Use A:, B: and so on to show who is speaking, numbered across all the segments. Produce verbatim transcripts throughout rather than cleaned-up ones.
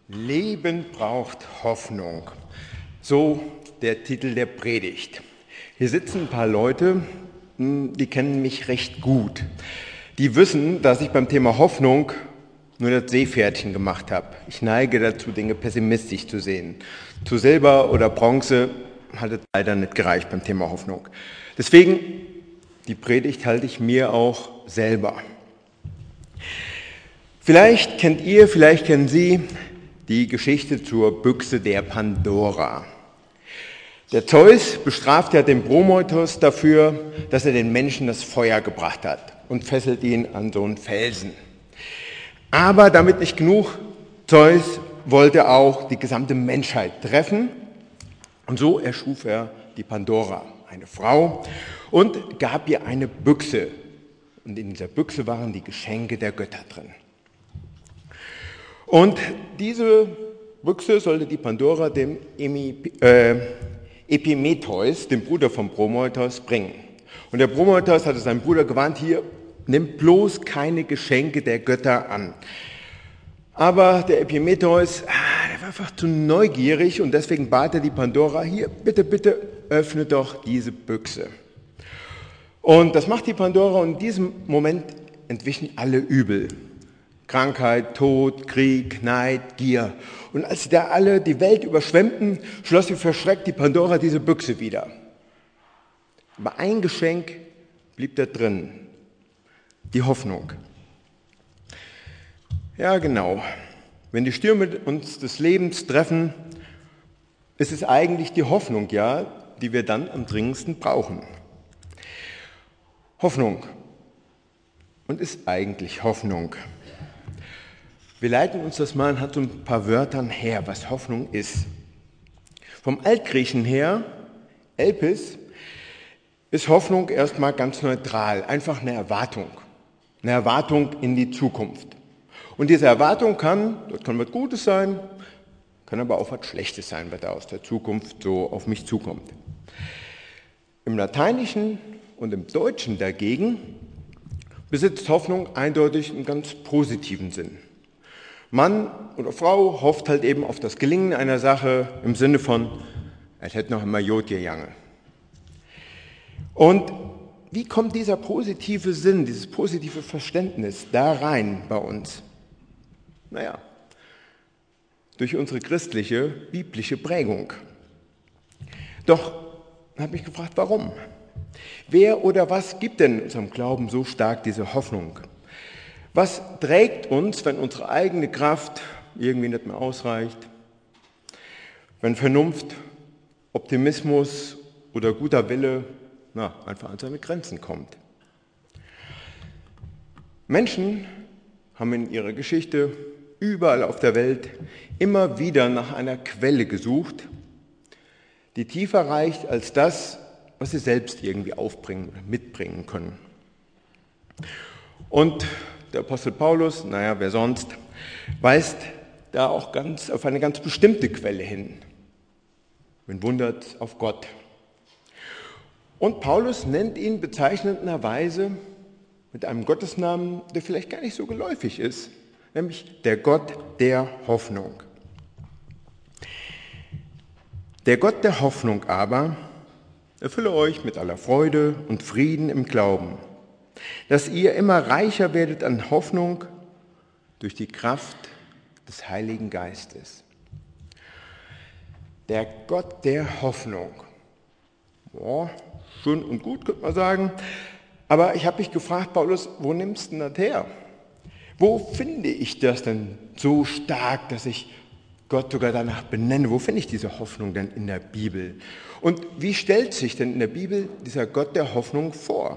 A: Leben braucht Hoffnung. So der Titel der Predigt. Hier sitzen ein paar Leute, die kennen mich recht gut. Die wissen, dass ich beim Thema Hoffnung nur das Seepferdchen gemacht habe. Ich neige dazu, Dinge pessimistisch zu sehen. Zu Silber oder Bronze hat es leider nicht gereicht beim Thema Hoffnung. Deswegen, die Predigt halte ich mir auch selber. Vielleicht kennt ihr, vielleicht kennen Sie die Geschichte zur Büchse der Pandora. Der Zeus bestraft ja den Prometheus dafür, dass er den Menschen das Feuer gebracht hat und fesselt ihn an so einen Felsen. Aber damit nicht genug, Zeus wollte auch die gesamte Menschheit treffen und so erschuf er die Pandora, eine Frau, und gab ihr eine Büchse. Und in dieser Büchse waren die Geschenke der Götter drin. Und diese Büchse sollte die Pandora dem äh, Epimetheus, dem Bruder von Prometheus, bringen. Und der Prometheus hatte seinen Bruder gewarnt, hier, nimm bloß keine Geschenke der Götter an. Aber der Epimetheus, ah, der war einfach zu neugierig und deswegen bat er die Pandora, hier, bitte, bitte, öffne doch diese Büchse. Und das macht die Pandora und in diesem Moment entwichen alle Übel. Krankheit, Tod, Krieg, Neid, Gier. Und als da alle die Welt überschwemmten, schloss sie verschreckt die Pandora diese Büchse wieder. Aber ein Geschenk blieb da drin, die Hoffnung. Ja, genau. Wenn die Stürme uns des Lebens treffen, ist es eigentlich die Hoffnung, ja, die wir dann am dringendsten brauchen. Hoffnung. Und ist eigentlich Hoffnung? Wir leiten uns das mal anhand so ein paar Wörtern her, was Hoffnung ist. Vom Altgriechen her, Elpis, ist Hoffnung erstmal ganz neutral, einfach eine Erwartung. Eine Erwartung in die Zukunft. Und diese Erwartung kann, das kann was Gutes sein, kann aber auch was Schlechtes sein, was da aus der Zukunft so auf mich zukommt. Im Lateinischen und im Deutschen dagegen besitzt Hoffnung eindeutig einen ganz positiven Sinn. Mann oder Frau hofft halt eben auf das Gelingen einer Sache im Sinne von, es hätte noch immer Jod gegangen. Und wie kommt dieser positive Sinn, dieses positive Verständnis da rein bei uns? Naja, durch unsere christliche, biblische Prägung. Doch, habe ich gefragt, warum? Wer oder was gibt denn in unserem Glauben so stark diese Hoffnung? Was trägt uns, wenn unsere eigene Kraft irgendwie nicht mehr ausreicht? Wenn Vernunft, Optimismus oder guter Wille na, einfach an seine Grenzen kommt? Menschen haben in ihrer Geschichte überall auf der Welt immer wieder nach einer Quelle gesucht, die tiefer reicht als das, was sie selbst irgendwie aufbringen oder mitbringen können. Und der Apostel Paulus, naja, wer sonst, weist da auch ganz auf eine ganz bestimmte Quelle hin. Wen wundert, auf Gott. Und Paulus nennt ihn bezeichnenderweise mit einem Gottesnamen, der vielleicht gar nicht so geläufig ist, nämlich der Gott der Hoffnung. Der Gott der Hoffnung aber erfülle euch mit aller Freude und Frieden im Glauben, dass ihr immer reicher werdet an Hoffnung durch die Kraft des Heiligen Geistes. Der Gott der Hoffnung. Boah, schön und gut, könnte man sagen. Aber ich habe mich gefragt, Paulus, wo nimmst du denn das her? Wo finde ich das denn so stark, dass ich Gott sogar danach benenne? Wo finde ich diese Hoffnung denn in der Bibel? Und wie stellt sich denn in der Bibel dieser Gott der Hoffnung vor?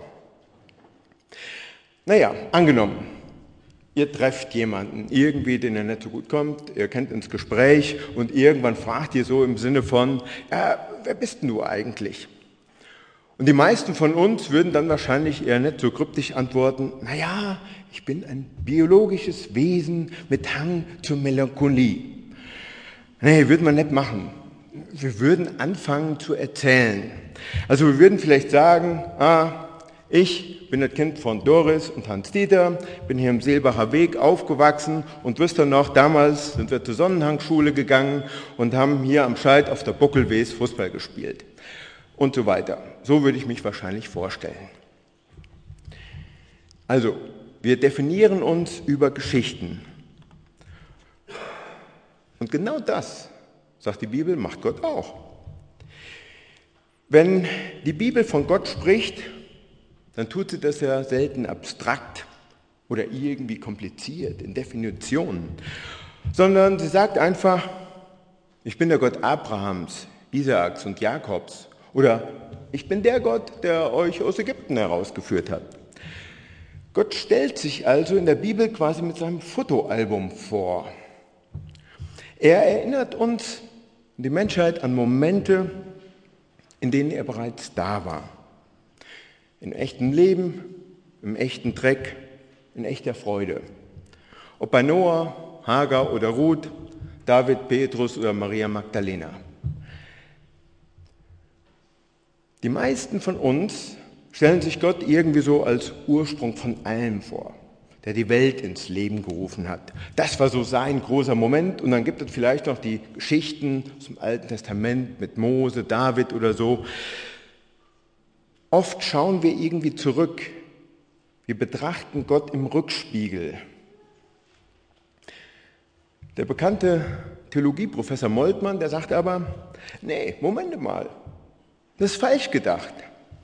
A: Naja, angenommen, ihr trefft jemanden, irgendwie, den ihr nicht so gut kommt, ihr kennt ins Gespräch und irgendwann fragt ihr so im Sinne von, ja, wer bist denn du eigentlich? Und die meisten von uns würden dann wahrscheinlich eher nicht so kryptisch antworten, naja, ich bin ein biologisches Wesen mit Hang zur Melancholie. Nee, würden wir nicht machen. Wir würden anfangen zu erzählen. Also wir würden vielleicht sagen, ah, Ich bin das Kind von Doris und Hans-Dieter, bin hier im Seelbacher Weg aufgewachsen und wisst ihr noch, damals sind wir zur Sonnenhangschule gegangen und haben hier am Scheid auf der Buckelwees Fußball gespielt und so weiter. So würde ich mich wahrscheinlich vorstellen. Also, wir definieren uns über Geschichten. Und genau das, sagt die Bibel, macht Gott auch. Wenn die Bibel von Gott spricht, dann tut sie das ja selten abstrakt oder irgendwie kompliziert in Definitionen, sondern sie sagt einfach, ich bin der Gott Abrahams, Isaaks und Jakobs oder ich bin der Gott, der euch aus Ägypten herausgeführt hat. Gott stellt sich also in der Bibel quasi mit seinem Fotoalbum vor. Er erinnert uns, die Menschheit, an Momente, in denen er bereits da war. Im echten Leben, im echten Dreck, in echter Freude. Ob bei Noah, Hagar oder Ruth, David, Petrus oder Maria Magdalena. Die meisten von uns stellen sich Gott irgendwie so als Ursprung von allem vor, der die Welt ins Leben gerufen hat. Das war so sein großer Moment und dann gibt es vielleicht noch die Geschichten aus dem Alten Testament mit Mose, David oder so. Oft schauen wir irgendwie zurück. Wir betrachten Gott im Rückspiegel. Der bekannte Theologieprofessor Moltmann, der sagt aber, nee, Moment mal, das ist falsch gedacht.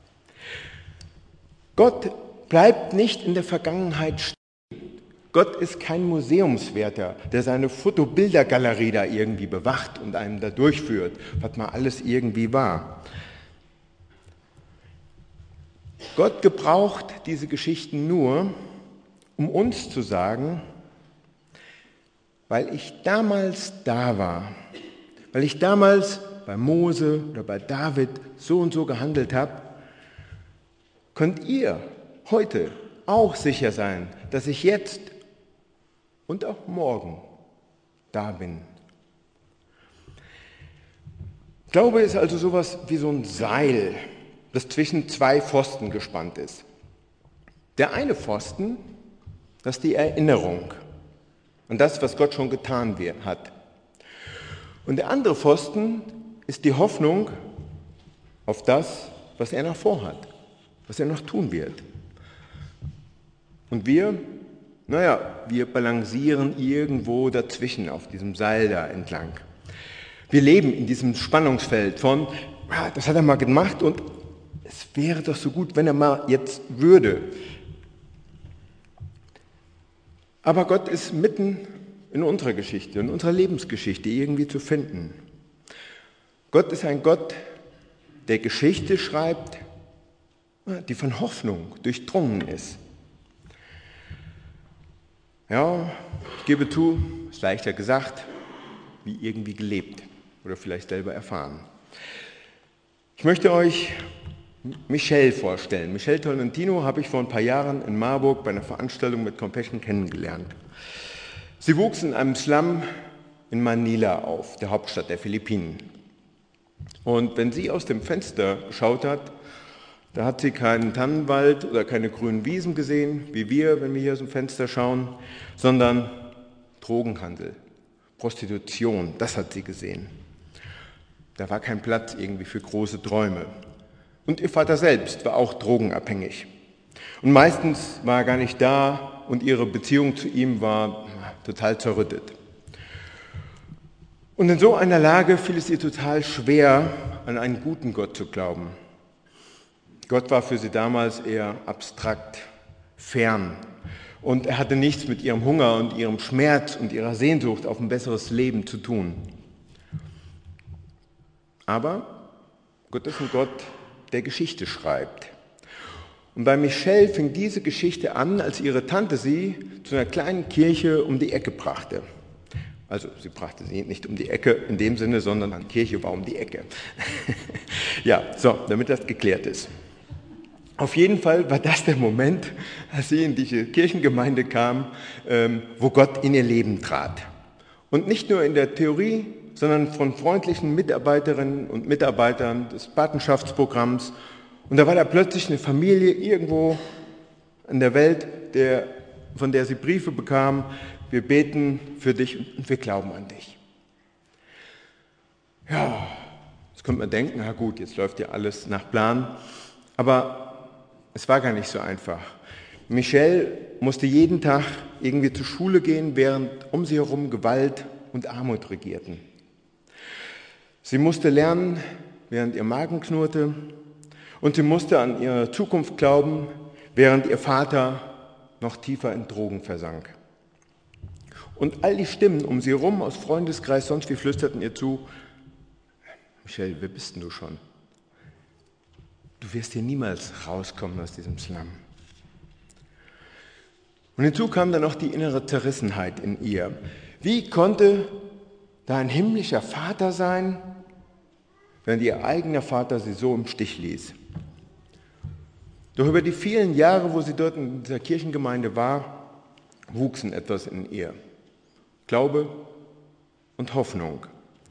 A: Gott bleibt nicht in der Vergangenheit stehen. Gott ist kein Museumswärter, der seine Fotobildergalerie da irgendwie bewacht und einem da durchführt, was mal alles irgendwie war. Gott gebraucht diese Geschichten nur, um uns zu sagen, weil ich damals da war, weil ich damals bei Mose oder bei David so und so gehandelt habe, könnt ihr heute auch sicher sein, dass ich jetzt und auch morgen da bin. Glaube ist also sowas wie so ein Seil, das zwischen zwei Pfosten gespannt ist. Der eine Pfosten, das ist die Erinnerung an das, was Gott schon getan hat. Und der andere Pfosten ist die Hoffnung auf das, was er noch vorhat, was er noch tun wird. Und wir, naja, wir balancieren irgendwo dazwischen auf diesem Seil da entlang. Wir leben in diesem Spannungsfeld von, ja, das hat er mal gemacht und es wäre doch so gut, wenn er mal jetzt würde. Aber Gott ist mitten in unserer Geschichte, in unserer Lebensgeschichte irgendwie zu finden. Gott ist ein Gott, der Geschichte schreibt, die von Hoffnung durchdrungen ist. Ja, ich gebe zu, ist leichter gesagt, wie irgendwie gelebt oder vielleicht selber erfahren. Ich möchte euch Michelle vorstellen. Michelle Tolentino habe ich vor ein paar Jahren in Marburg bei einer Veranstaltung mit Compassion kennengelernt. Sie wuchs in einem Slum in Manila auf, der Hauptstadt der Philippinen. Und wenn sie aus dem Fenster geschaut hat, da hat sie keinen Tannenwald oder keine grünen Wiesen gesehen, wie wir, wenn wir hier aus dem Fenster schauen, sondern Drogenhandel, Prostitution, das hat sie gesehen. Da war kein Platz irgendwie für große Träume. Und ihr Vater selbst war auch drogenabhängig. Und meistens war er gar nicht da und ihre Beziehung zu ihm war total zerrüttet. Und in so einer Lage fiel es ihr total schwer, an einen guten Gott zu glauben. Gott war für sie damals eher abstrakt, fern. Und er hatte nichts mit ihrem Hunger und ihrem Schmerz und ihrer Sehnsucht auf ein besseres Leben zu tun. Aber Gott ist ein Gott, der Geschichte schreibt. Und bei Michelle fing diese Geschichte an, als ihre Tante sie zu einer kleinen Kirche um die Ecke brachte. Also sie brachte sie nicht um die Ecke in dem Sinne, sondern eine Kirche war um die Ecke. Ja, so, damit das geklärt ist. Auf jeden Fall war das der Moment, als sie in diese Kirchengemeinde kam, wo Gott in ihr Leben trat. Und nicht nur in der Theorie, sondern von freundlichen Mitarbeiterinnen und Mitarbeitern des Patenschaftsprogramms Und da war da plötzlich eine Familie irgendwo in der Welt, der, von der sie Briefe bekam: Wir beten für dich und wir glauben an dich. Ja, jetzt könnte man denken, na gut, jetzt läuft ja alles nach Plan. Aber es war gar nicht so einfach. Michelle musste jeden Tag irgendwie zur Schule gehen, während um sie herum Gewalt und Armut regierten. Sie musste lernen, während ihr Magen knurrte, und sie musste an ihre Zukunft glauben, während ihr Vater noch tiefer in Drogen versank. Und all die Stimmen um sie herum, aus Freundeskreis, sonst wie, flüsterten ihr zu: Michelle, wer bist denn du schon? Du wirst hier niemals rauskommen aus diesem Slum. Und hinzu kam dann noch die innere Zerrissenheit in ihr. Wie konnte da ein himmlischer Vater sein, während ihr eigener Vater sie so im Stich ließ? Doch über die vielen Jahre, wo sie dort in dieser Kirchengemeinde war, wuchsen etwas in ihr. Glaube und Hoffnung.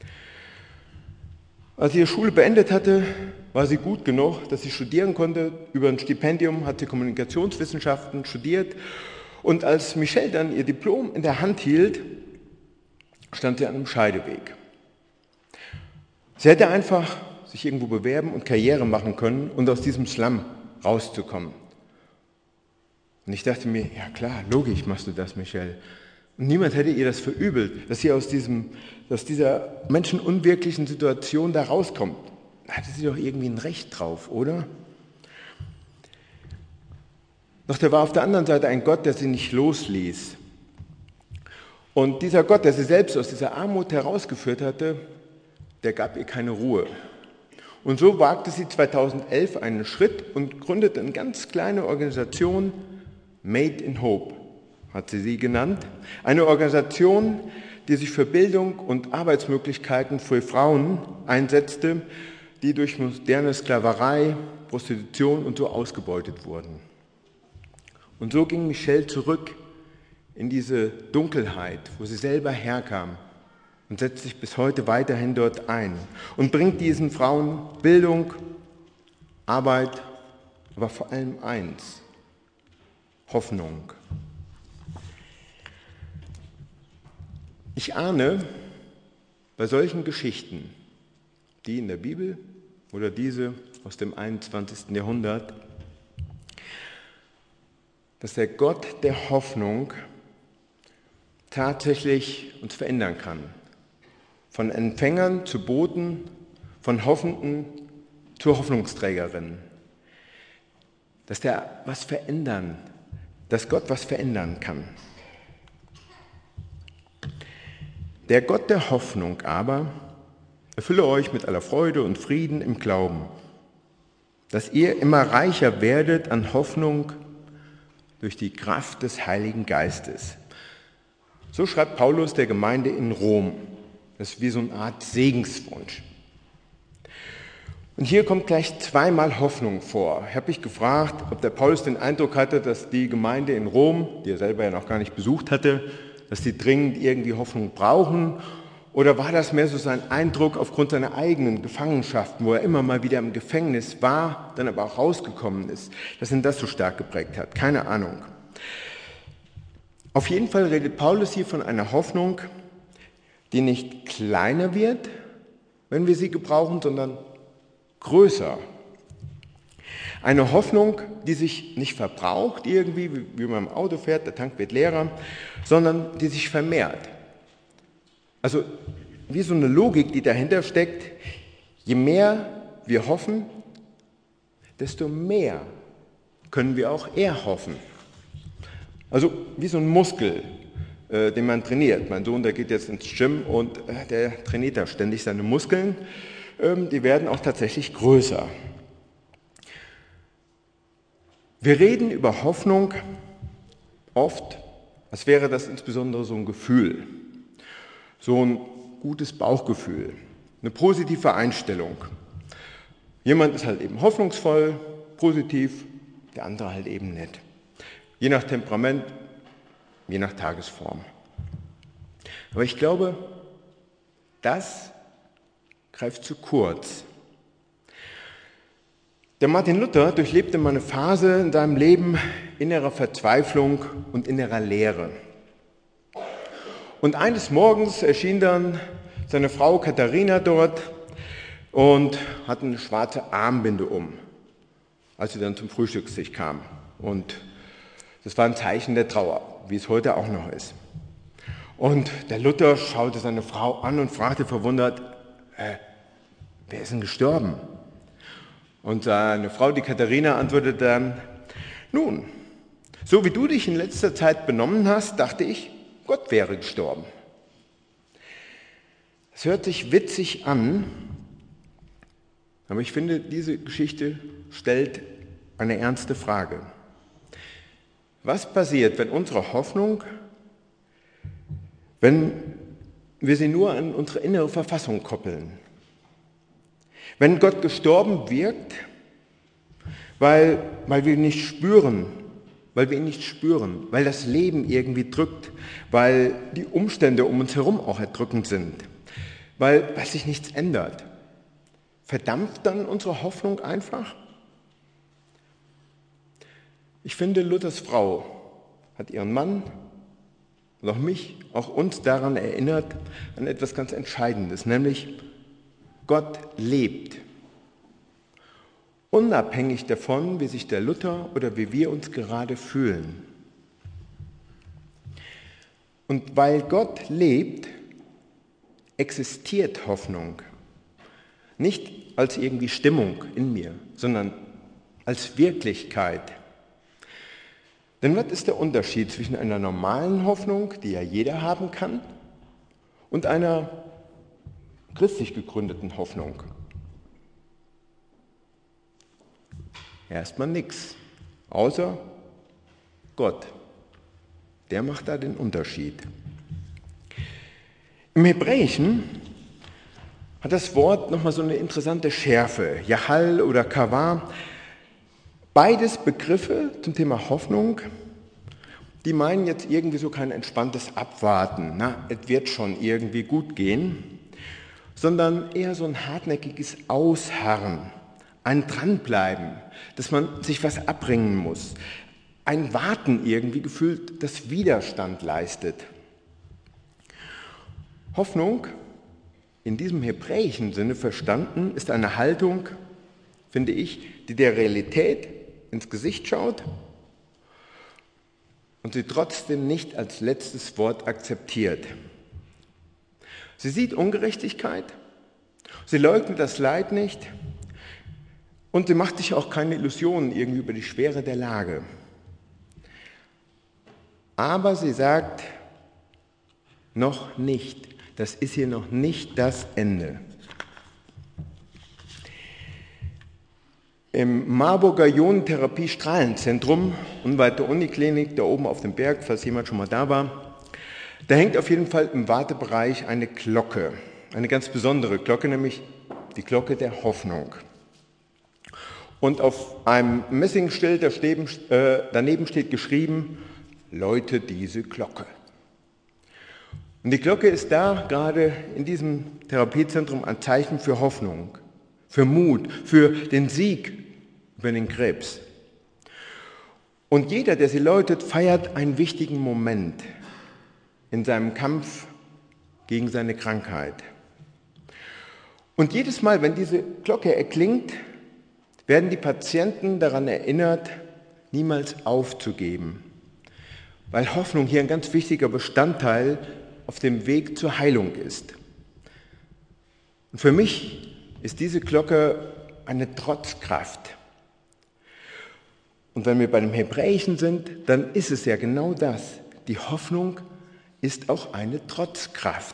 A: Als sie ihre Schule beendet hatte, war sie gut genug, dass sie studieren konnte. Über ein Stipendium hat sie Kommunikationswissenschaften studiert. Und als Michelle dann ihr Diplom in der Hand hielt, stand sie an einem Scheideweg. Sie hätte einfach sich irgendwo bewerben und Karriere machen können und aus diesem Slum rauszukommen. Und ich dachte mir, ja klar, logisch machst du das, Michelle. Und niemand hätte ihr das verübelt, dass sie aus, diesem, aus dieser menschenunwirklichen Situation da rauskommt. Da hatte sie doch irgendwie ein Recht drauf, oder? Doch da war auf der anderen Seite ein Gott, der sie nicht losließ. Und dieser Gott, der sie selbst aus dieser Armut herausgeführt hatte, der gab ihr keine Ruhe. Und so wagte sie zweitausendelf einen Schritt und gründete eine ganz kleine Organisation, Made in Hope, hat sie sie genannt. Eine Organisation, die sich für Bildung und Arbeitsmöglichkeiten für Frauen einsetzte, die durch moderne Sklaverei, Prostitution und so ausgebeutet wurden. Und so ging Michelle zurück in diese Dunkelheit, wo sie selber herkam, und setzt sich bis heute weiterhin dort ein und bringt diesen Frauen Bildung, Arbeit, aber vor allem eins: Hoffnung. Ich ahne bei solchen Geschichten, die in der Bibel oder diese aus dem einundzwanzigsten Jahrhundert, dass der Gott der Hoffnung tatsächlich uns verändern kann. Von Empfängern zu Boten, von Hoffenden zu Hoffnungsträgerinnen. Dass der was verändern, dass Gott was verändern kann. Der Gott der Hoffnung aber erfülle euch mit aller Freude und Frieden im Glauben, dass ihr immer reicher werdet an Hoffnung durch die Kraft des Heiligen Geistes. So schreibt Paulus der Gemeinde in Rom. Das ist wie so eine Art Segenswunsch. Und hier kommt gleich zweimal Hoffnung vor. Ich habe mich gefragt, ob der Paulus den Eindruck hatte, dass die Gemeinde in Rom, die er selber ja noch gar nicht besucht hatte, dass die dringend irgendwie Hoffnung brauchen. Oder war das mehr so sein Eindruck aufgrund seiner eigenen Gefangenschaft, wo er immer mal wieder im Gefängnis war, dann aber auch rausgekommen ist, dass ihn das so stark geprägt hat? Keine Ahnung. Auf jeden Fall redet Paulus hier von einer Hoffnung, die nicht kleiner wird, wenn wir sie gebrauchen, sondern größer. Eine Hoffnung, die sich nicht verbraucht irgendwie, wie man im Auto fährt, der Tank wird leerer, sondern die sich vermehrt. Also wie so eine Logik, die dahinter steckt: Je mehr wir hoffen, desto mehr können wir auch erhoffen. Also wie so ein Muskel, äh, den man trainiert. Mein Sohn, der geht jetzt ins Gym und äh, der trainiert da ständig seine Muskeln. Ähm, die werden auch tatsächlich größer. Wir reden über Hoffnung oft, als wäre das insbesondere so ein Gefühl, so ein gutes Bauchgefühl, eine positive Einstellung. Jemand ist halt eben hoffnungsvoll, positiv, der andere halt eben nicht. Je nach Temperament, je nach Tagesform. Aber ich glaube, das greift zu kurz. Der Martin Luther durchlebte mal eine Phase in seinem Leben innerer Verzweiflung und innerer Leere. Und eines Morgens erschien dann seine Frau Katharina dort und hatte eine schwarze Armbinde um, als sie dann zum Frühstückstisch kam. Und das war ein Zeichen der Trauer, wie es heute auch noch ist. Und der Luther schaute seine Frau an und fragte verwundert, äh, wer ist denn gestorben? Und seine Frau, die Katharina, antwortete dann, nun, so wie du dich in letzter Zeit benommen hast, dachte ich, Gott wäre gestorben. Es hört sich witzig an, aber ich finde, diese Geschichte stellt eine ernste Frage. Was passiert, wenn unsere Hoffnung, wenn wir sie nur an unsere innere Verfassung koppeln? Wenn Gott gestorben wirkt, weil, weil wir ihn nicht spüren, weil wir ihn nicht spüren, weil das Leben irgendwie drückt, weil die Umstände um uns herum auch erdrückend sind, weil, weil sich nichts ändert. Verdampft dann unsere Hoffnung einfach? Ich finde, Luthers Frau hat ihren Mann und auch mich, auch uns daran erinnert, an etwas ganz Entscheidendes, nämlich Gott lebt. Unabhängig davon, wie sich der Luther oder wie wir uns gerade fühlen. Und weil Gott lebt, existiert Hoffnung. Nicht als irgendwie Stimmung in mir, sondern als Wirklichkeit. Denn was ist der Unterschied zwischen einer normalen Hoffnung, die ja jeder haben kann, und einer christlich gegründeten Hoffnung? Erstmal nichts, außer Gott. Der macht da den Unterschied. Im Hebräischen hat das Wort nochmal so eine interessante Schärfe. Yahal oder Kavah, beides Begriffe zum Thema Hoffnung, die meinen jetzt irgendwie so kein entspanntes Abwarten, na, es wird schon irgendwie gut gehen, sondern eher so ein hartnäckiges Ausharren, ein Dranbleiben, dass man sich was abbringen muss, ein Warten irgendwie gefühlt, das Widerstand leistet. Hoffnung, in diesem hebräischen Sinne verstanden, ist eine Haltung, finde ich, die der Realität ins Gesicht schaut und sie trotzdem nicht als letztes Wort akzeptiert. Sie sieht Ungerechtigkeit, sie leugnet das Leid nicht und sie macht sich auch keine Illusionen irgendwie über die Schwere der Lage. Aber sie sagt, noch nicht, das ist hier noch nicht das Ende. Im Marburger Ionentherapie-Strahlenzentrum, unweit der Uniklinik, da oben auf dem Berg, falls jemand schon mal da war, da hängt auf jeden Fall im Wartebereich eine Glocke, eine ganz besondere Glocke, nämlich die Glocke der Hoffnung. Und auf einem Messingschild äh, daneben steht geschrieben, läute diese Glocke. Und die Glocke ist da gerade in diesem Therapiezentrum ein Zeichen für Hoffnung, für Mut, für den Sieg über den Krebs. Und jeder, der sie läutet, feiert einen wichtigen Moment in seinem Kampf gegen seine Krankheit. Und jedes Mal, wenn diese Glocke erklingt, werden die Patienten daran erinnert, niemals aufzugeben, weil Hoffnung hier ein ganz wichtiger Bestandteil auf dem Weg zur Heilung ist. Und für mich ist diese Glocke eine Trotzkraft. Und wenn wir bei dem Hebräischen sind, dann ist es ja genau das. Die Hoffnung ist auch eine Trotzkraft.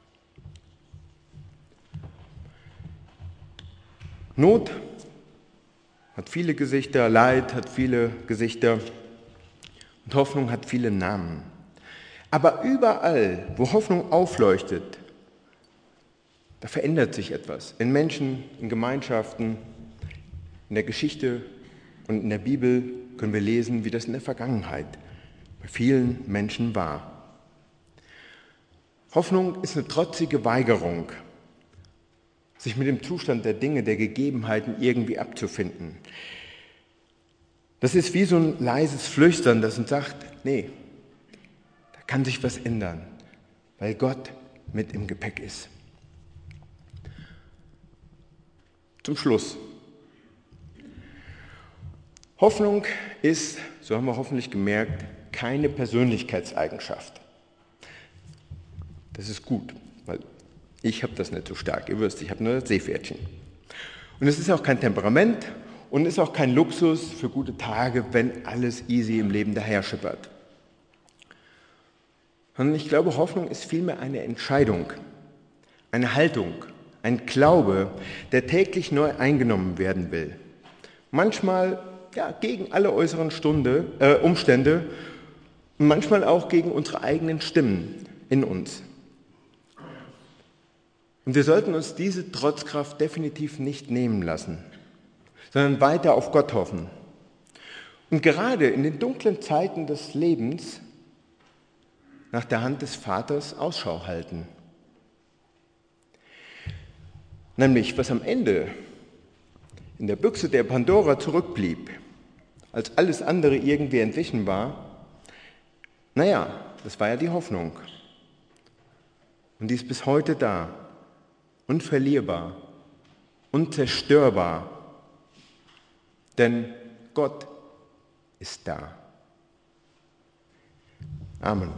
A: Not hat viele Gesichter, Leid hat viele Gesichter und Hoffnung hat viele Namen. Aber überall, wo Hoffnung aufleuchtet, da verändert sich etwas. In Menschen, in Gemeinschaften, in der Geschichte und in der Bibel können wir lesen, wie das in der Vergangenheit bei vielen Menschen war. Hoffnung ist eine trotzige Weigerung, sich mit dem Zustand der Dinge, der Gegebenheiten irgendwie abzufinden. Das ist wie so ein leises Flüstern, das uns sagt, nee, da kann sich was ändern, weil Gott mit im Gepäck ist. Zum Schluss. Hoffnung ist, so haben wir hoffentlich gemerkt, keine Persönlichkeitseigenschaft. Das ist gut, weil ich habe das nicht so stark, ihr wisst, ich habe nur das Seepferdchen. Und es ist auch kein Temperament und ist auch kein Luxus für gute Tage, wenn alles easy im Leben daherschippert. Und ich glaube, Hoffnung ist vielmehr eine Entscheidung, eine Haltung, ein Glaube, der täglich neu eingenommen werden will. Manchmal ja, gegen alle äußeren Stunde, äh, Umstände und manchmal auch gegen unsere eigenen Stimmen in uns. Und wir sollten uns diese Trotzkraft definitiv nicht nehmen lassen, sondern weiter auf Gott hoffen. Und gerade in den dunklen Zeiten des Lebens nach der Hand des Vaters Ausschau halten. Nämlich, was am Ende in der Büchse der Pandora zurückblieb, als alles andere irgendwie entwichen war, naja, das war ja die Hoffnung. Und die ist bis heute da, unverlierbar, unzerstörbar, denn Gott ist da. Amen.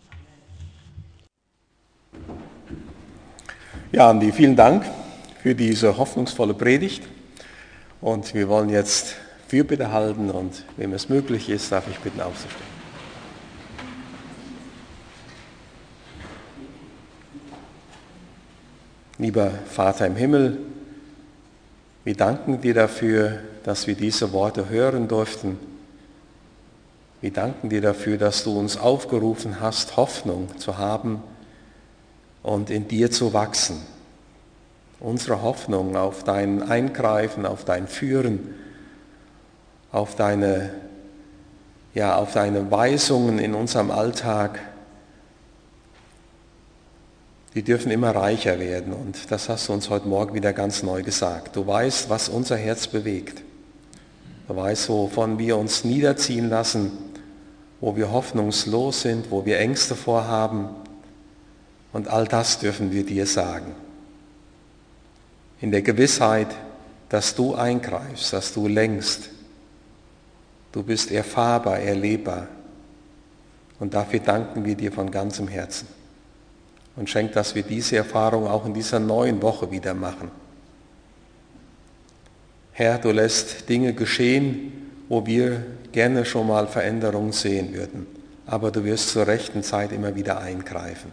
B: Ja, Andi, vielen Dank für diese hoffnungsvolle Predigt. Und wir wollen jetzt Fürbitte halten und wem es möglich ist, darf ich bitten aufzustehen. Lieber Vater im Himmel, wir danken dir dafür, dass wir diese Worte hören durften. Wir danken dir dafür, dass du uns aufgerufen hast, Hoffnung zu haben und in dir zu wachsen. Unsere Hoffnung auf dein Eingreifen, auf dein Führen, auf deine, ja, auf deine Weisungen in unserem Alltag, die dürfen immer reicher werden. Und das hast du uns heute Morgen wieder ganz neu gesagt. Du weißt, was unser Herz bewegt. Du weißt, wovon wir uns niederziehen lassen, wo wir hoffnungslos sind, wo wir Ängste vorhaben. Und all das dürfen wir dir sagen. In der Gewissheit, dass du eingreifst, dass du lenkst. Du bist erfahrbar, erlebbar. Und dafür danken wir dir von ganzem Herzen. Und schenk, dass wir diese Erfahrung auch in dieser neuen Woche wieder machen. Herr, du lässt Dinge geschehen, wo wir gerne schon mal Veränderungen sehen würden. Aber du wirst zur rechten Zeit immer wieder eingreifen.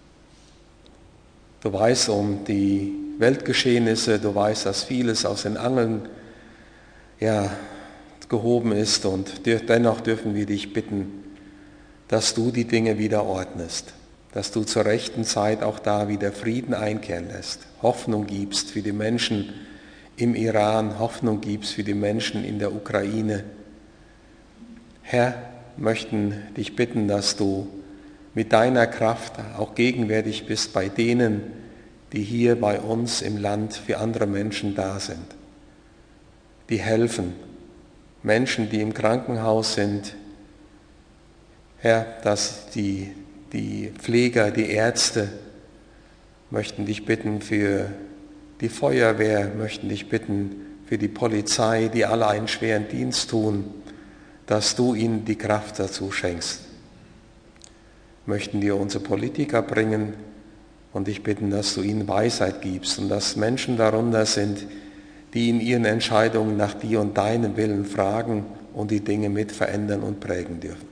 B: Du weißt um die Weltgeschehnisse, du weißt, dass vieles aus den Angeln ja, gehoben ist und dennoch dürfen wir dich bitten, dass du die Dinge wieder ordnest, dass du zur rechten Zeit auch da wieder Frieden einkehren lässt, Hoffnung gibst für die Menschen im Iran, Hoffnung gibst für die Menschen in der Ukraine. Herr, möchten dich bitten, dass du mit deiner Kraft auch gegenwärtig bist bei denen, die hier bei uns im Land für andere Menschen da sind, die helfen, Menschen, die im Krankenhaus sind, Herr, dass die, die Pfleger, die Ärzte möchten dich bitten für die Feuerwehr, möchten dich bitten für die Polizei, die alle einen schweren Dienst tun, dass du ihnen die Kraft dazu schenkst. Möchten dir unsere Politiker bringen und dich bitten, dass du ihnen Weisheit gibst und dass Menschen darunter sind, die in ihren Entscheidungen nach dir und deinem Willen fragen und die Dinge mit verändern und prägen dürfen.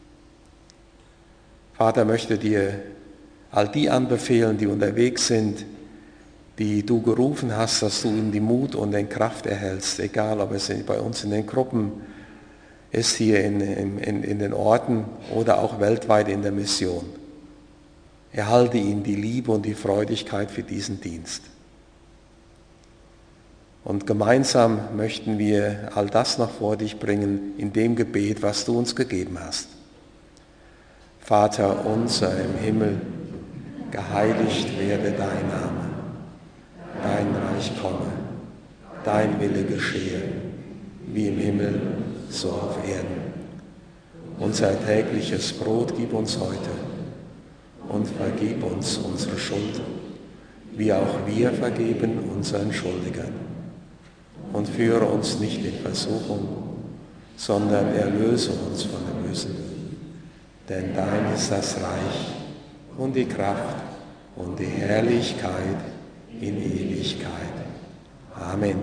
B: Vater, möchte dir all die anbefehlen, die unterwegs sind, die du gerufen hast, dass du ihnen die Mut und den Kraft erhältst, egal ob es bei uns in den Gruppen ist, hier in, in, in den Orten oder auch weltweit in der Mission. Erhalte ihnen die Liebe und die Freudigkeit für diesen Dienst. Und gemeinsam möchten wir all das noch vor dich bringen in dem Gebet, was du uns gegeben hast. Vater unser im Himmel, geheiligt werde dein Name. dein Reich komme, dein Wille geschehe, wie im Himmel, so auf Erden. Unser tägliches Brot gib uns heute und vergib uns unsere Schuld, wie auch wir vergeben unseren Schuldigern. Und führe uns nicht in Versuchung, sondern erlöse uns von dem Bösen. Denn dein ist das Reich und die Kraft und die Herrlichkeit in Ewigkeit. Amen.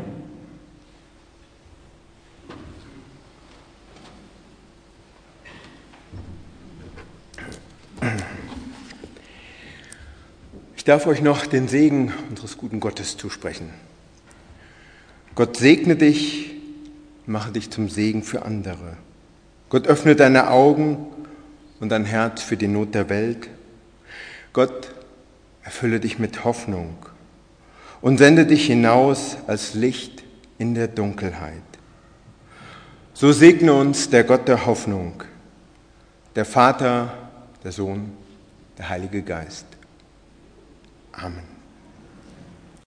A: Ich darf euch noch den Segen unseres guten Gottes zusprechen. Gott segne dich, mache dich zum Segen für andere. Gott öffne deine Augen und dein Herz für die Not der Welt. Gott erfülle dich mit Hoffnung und sende dich hinaus als Licht in der Dunkelheit. So segne uns der Gott der Hoffnung, der Vater, der Sohn, der Heilige Geist. Amen.